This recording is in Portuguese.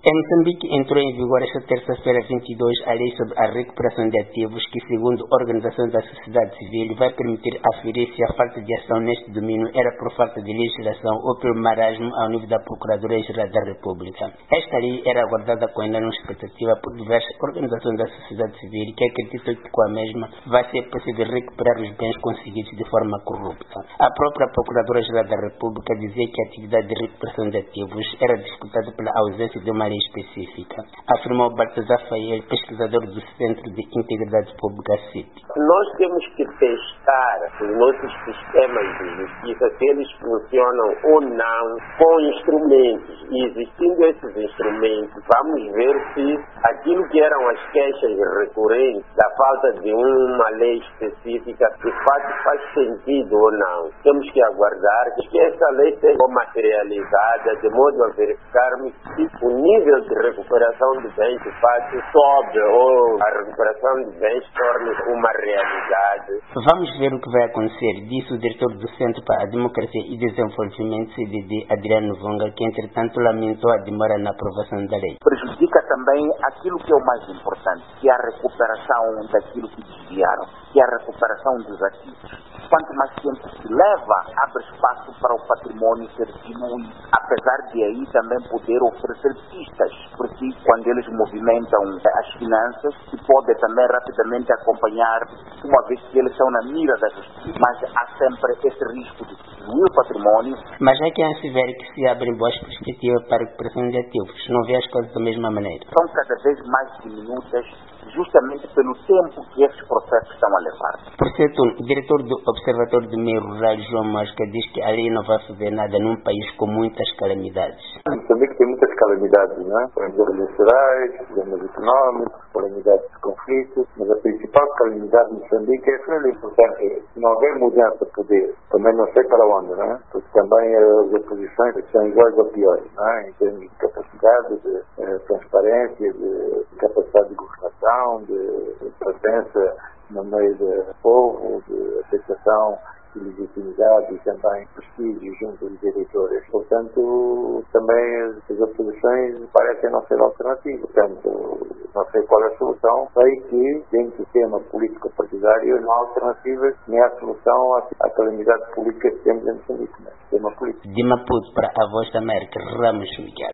Em Moçambique entrou em vigor esta terça-feira 22 a Lei sobre a Recuperação de Ativos, que, segundo organizações da sociedade civil, vai permitir aferir se a falta de ação neste domínio era por falta de legislação ou pelo marasmo ao nível da Procuradoria-Geral da República. Esta lei era aguardada com enorme expectativa por diversas organizações da sociedade civil que acreditam que com a mesma vai ser possível recuperar os bens conseguidos de forma corrupta. A própria Procuradora-Geral da República dizia que a atividade de recuperação de ativos era dificultada pela ausência de uma lei específica, afirmou Baltazar Fael, pesquisador do Centro de Integridade Pública CIP. Nós temos que testar os nossos sistemas de justiça, se eles funcionam ou não com instrumentos. E existindo esses instrumentos, vamos ver se aquilo que eram as queixas recorrentes da falta de uma lei específica, de fato faz sentido ou não. Temos que aguardar que essa lei seja materializada, de modo a verificarmos se o nível de recuperação de bens de fato sobe ou a recuperação de bens torna uma realidade. Vamos ver o que vai acontecer, disse o diretor do Centro para a Democracia e Desenvolvimento, CDD, Adriano Vonga, que entretanto lamentou a demora na aprovação da lei. Prejudica também aquilo que é o mais importante, que é a recuperação daquilo que desviaram, que é a recuperação dos ativos. Quanto mais tempo se leva, abre espaço para o patrimônio ser diluído, apesar de aí também poder oferecer pistas, porque quando eles movimentam as finanças, se pode também rapidamente acompanhar, uma vez que eles estão na mira da justiça, mas há sempre esse risco de diluir o patrimônio. Mas há quem assevere que se abrem boas perspectivas para a recuperação de ativos, não vê as coisas da mesma maneira. São cada vez mais diminutas, justamente pelo tempo que esses processos estão a levar. Por certo, o diretor do Observatório do Meio Rural, João Mosca, diz que a lei não vai fazer nada num país com muitas calamidades. Moçambique tem muitas calamidades, não é? Problemas eleitorais, problemas económicos, calamidades de conflitos, mas a principal calamidade de Moçambique é a importante. Se não houver mudança de poder, também não sei para onde, não é? Porque também as oposições são iguais ou piores, não é? Em termos de capacidade, de transparência, de capacidade de governação, de presença no meio do povo, de aceitação de legitimidade e também prestígio junto dos eleitores. Portanto, também as oposições parecem não ser alternativas. Portanto, não sei qual é a solução. Sei que, dentro do sistema político partidário, não há alternativas nem há solução à calamidade política que temos em Moçambique, no sistema político. De Maputo para a Voz da América, Ramos Miguel.